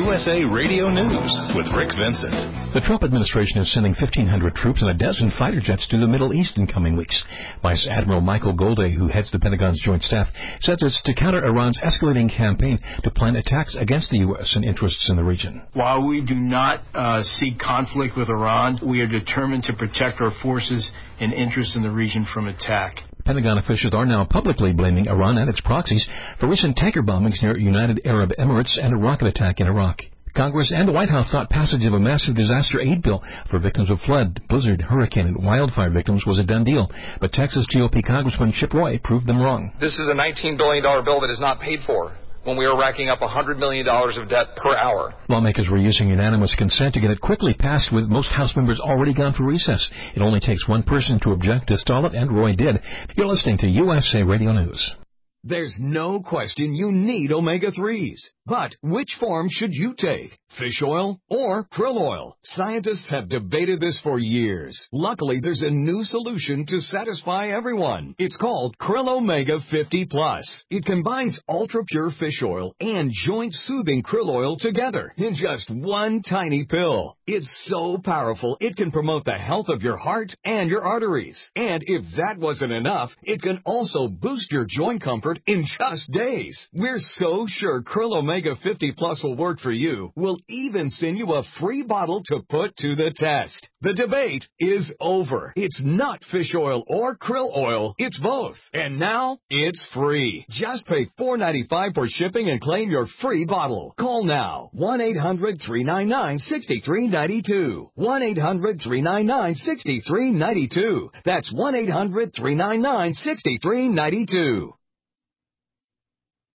USA Radio News with Rick Vincent. The Trump administration is sending 1,500 troops and a dozen fighter jets to the Middle East in coming weeks. Vice Admiral Michael Golday, who heads the Pentagon's Joint Staff, says it's to counter Iran's escalating campaign to plan attacks against the U.S. and interests in the region. While we do not seek conflict with Iran, we are determined to protect our forces and interests in the region from attack. Pentagon officials are now publicly blaming Iran and its proxies for recent tanker bombings near United Arab Emirates and a rocket attack in Iraq. Congress and the White House thought passage of a massive disaster aid bill for victims of flood, blizzard, hurricane, and wildfire victims was a done deal. But Texas GOP Congressman Chip Roy proved them wrong. This is a $19 billion bill that is not paid for when we are racking up $100 million of debt per hour. Lawmakers were using unanimous consent to get it quickly passed, with most House members already gone for recess. It only takes one person to object to stall it, and Roy did. You're listening to USA Radio News. There's no question you need omega-3s. But which form should you take? Fish oil or krill oil? Scientists have debated this for years. Luckily, there's a new solution to satisfy everyone. It's called Krill Omega 50 Plus. It combines ultra-pure fish oil and joint-soothing krill oil together in just one tiny pill. It's so powerful, it can promote the health of your heart and your arteries. And if that wasn't enough, it can also boost your joint comfort in just days. We're so sure Krill Omega 50 Plus will work for you. We'll even send you a free bottle to put to the test. The debate is over. It's not fish oil or krill oil. It's both. And now it's free. Just pay $4.95 for shipping and claim your free bottle. Call now. 1-800-399-6392. 1-800-399-6392. That's 1-800-399-6392.